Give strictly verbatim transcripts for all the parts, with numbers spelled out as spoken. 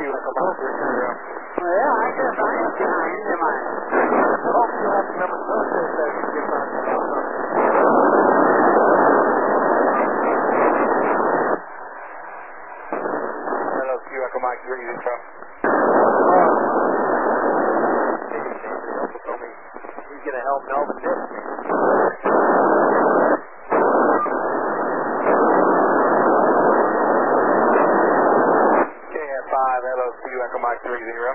Echo Mike three zero. Well, yeah, I guess I am behind you, am I? Hope you have to remember those days that you get back to the Hello, Q Echo Mike three zero. He's going to help Melvin Nick. K F five, hello, Q Echo Mike three zero.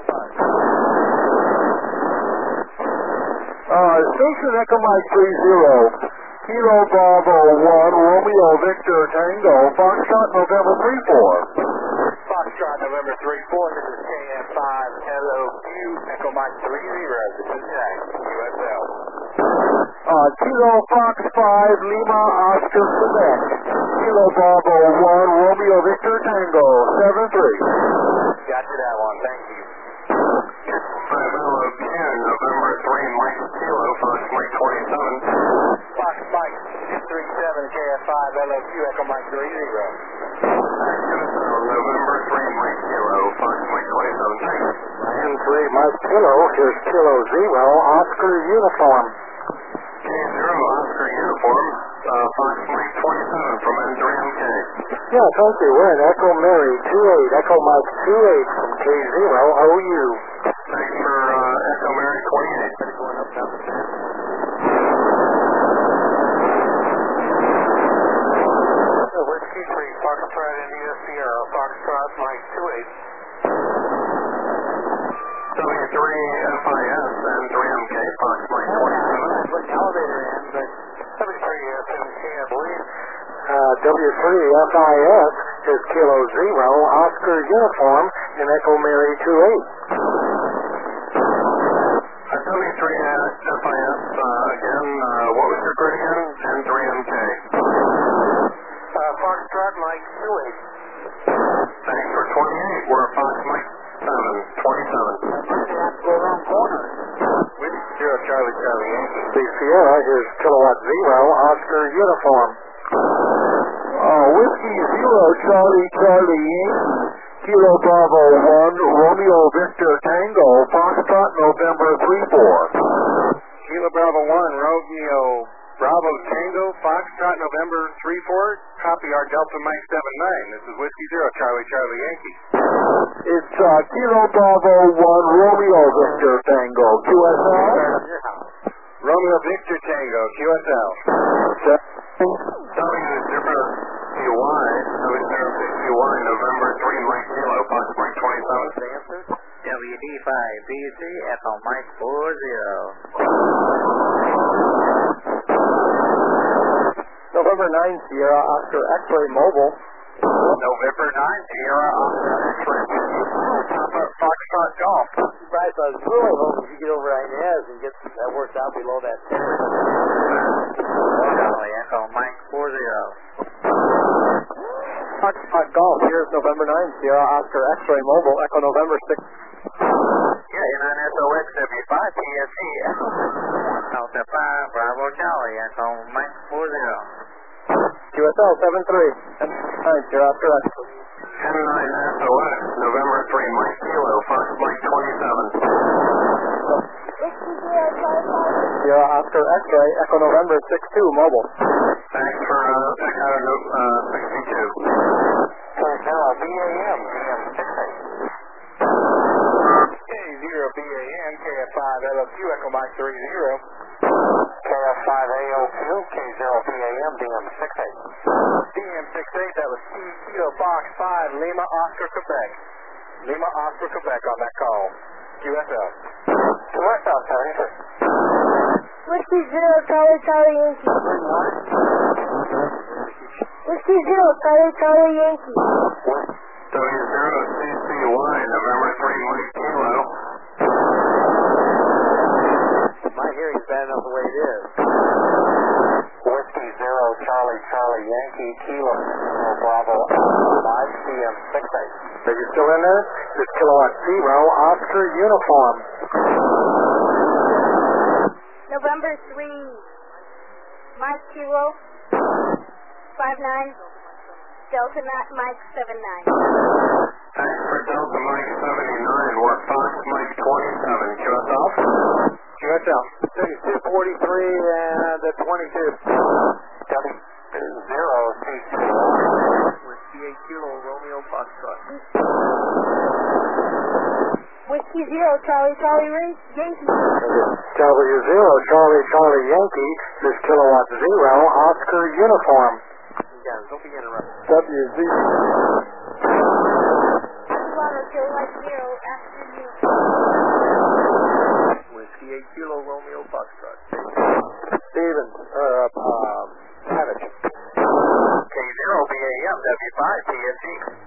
Uh, Station Echo Mike three zero, Kilo Bravo one, Romeo Victor Tango, Foxtrot November three four. Foxtrot November three four, this is K F five, hello, Q Echo Mike three zero. This is Jack, U S L. Uh, Kilo Fox five, Lima Oscar Quebec, Kilo Bravo one, Romeo Victor Tango, seven three. Got you that one, thank you. five, hello, ten, November three, Mike Kilo, Fox Mike twenty-seven. Fox Mike three seven, K F five, hello, Q Echo Mike three zero. November three, Mike Kilo, Fox Mike twenty-seven. N three, Mike Kilo, here's Kilo Zero, Oscar Uniform. K zero, Oscar Uniform, uh, Fox Mike twenty-seven from N three M K. Yeah, thank you. We're in Echo Mary two eight, Echo Mike two eight from K zero O U. Thanks for uh, Echo Mary twenty-eight. Going up now. Whiskey three, Foxtrot India Sierra, Foxtrot Mike two eight. W three F I S, N three M K, Fox Mike twenty-seven. I put an elevator in, but W three F M K, I believe. Uh, W three F I S is Kilo Zero, Oscar Uniform, and Echo Mary two eight. Uh, W three F I S, uh, again, uh, what was your grid again? N three M K. Uh, Foxtrot Mike two eight. Thanks for twenty-eight. We're Fox Mike seven, twenty-seven. you have to go around corners. Whiskey zero, Charlie Charlie Yankee. The Sierra is Kilowatt Zero, Oscar Uniform. Uh, Whiskey Zero, Charlie Charlie Yankee, Kilo Bravo one, Romeo Victor Tango, Foxtrot November three four. Kilo Bravo one, Romeo Bravo Tango, Foxtrot November three four. Copy our Delta Mike seven nine. This is Whiskey zero, Charlie Charlie Yankee. It's uh, Kilo Bravo one, Romeo Victor Tango, Q S L. Romeo Victor Tango, Q S L. W zero C Y, W zero C Y, November three, Mike Kilo, Fox Mike twenty-seven. W D five B C, Echo Mike four zero. November nine, Sierra, Oscar X-Ray Mobile. November nine, Sierra, Oscar X-Ray. Foxtrot Golf. Bryce, I was really hoping you get over Inez and get that worked out below that ten. Charlie, Echo Mike four zero. Foxtrot Golf, here's November nine, Sierra, Oscar X-Ray Mobile, Echo November six. Yeah, you're nine S O X W five P S C. Delta five, Bravo Charlie, Echo Mike four zero. Q S L seven three, N nine, Sierra, Oscar X-Ray. N nine S O X, November three, Mike Kilo, Fox Mike twenty-seven. Sierra, Oscar X-Ray, Echo November six two, Mobile. Thanks for uh, Echo uh, sixty-two. Right now, B A M, B M six eight. K zero B A M, K F five L O Q, Echo Mike three zero. K F five A O Q, K zero B A M, B M six eight. B M six eight, that was Kilo Fox five, Lima Oscar Quebec. Lima Oscar Quebec on that call. Q S L. Q S L, Charlie. Whiskey Zero, Charlie Charlie Yankee. Whiskey Zero, Charlie Charlie Yankee. W zero C C Y, November three, Mike Kilo. My hearing's bad enough the way it is. Whiskey Zero, Charlie Charlie Yankee, Kilo Bravo five, B M six eight. Are you still in there? This is Kilowatt Zero, Oscar Uniform. November three, Mike Kilo, five nine, Delta Mike seven nine. Thanks for Delta Mike seventy-nine. We're Fox Mike twenty-seven. Q S L? Q S L. thirty-two forty-three and the twenty-two. W zero C C Y. Whiskey eight Kilo Romeo Foxtrot. Whiskey Zero Charlie Charlie Ray Yankee. W zero Charlie Charlie Yankee. This is Kilowatt Zero Oscar Uniform. Again, don't be interrupted. W zero. Water Kilowatt Zero Aston Uniform. Whiskey eight Kilo Romeo Foxtrot. Stevens, or, uh, um, Savage. K zero B A M W five T S G.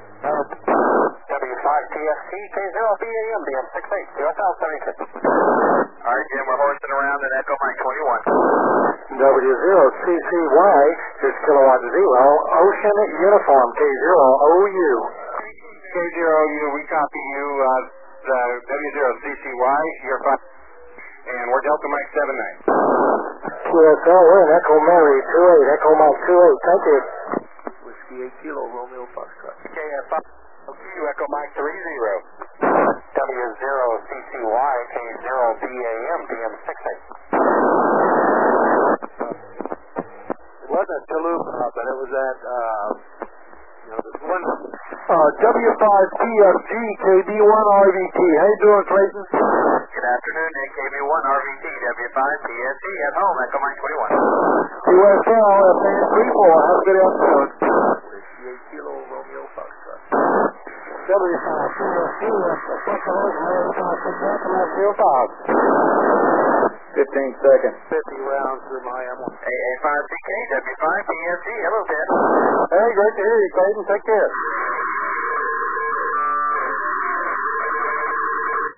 W five T S T K zero B A M D M six eight. Q S L seventy-six. Alright, Jim, we're horsing around at Echo Mike twenty-one. W zero C C Y. This is Kilowatt Zero Ocean Uniform. K zero O U. K zero U, we copy you, uh, the W zero C C Y, you're fine. And we're Delta Mike seven nine. Q S L, we're in Echo Mary two eight, Echo Mike two eight, thank you. Whiskey eight Kilo Romeo Foxtrot. K F five, Echo Mike three zero. W zero C C Y, K zero B A M D M six eight. It wasn't Chalupa, but it was at, uh, you know, this one. Uh, W five T F G, K B one R V T. How you doing, Clayton? Good afternoon, K B one R V T, W five T S G, at home, Echo Mike twenty-one. Q S L, F A three four. Have a good afternoon. Whiskey eight Kilo Romeo Foxtrot. W five T S G, Echo Mary zero five. fifteen seconds. fifty rounds through my M one. A A five C K, W five T S G, hello, Ted. Hey, great to hear you, Clayton. Take care.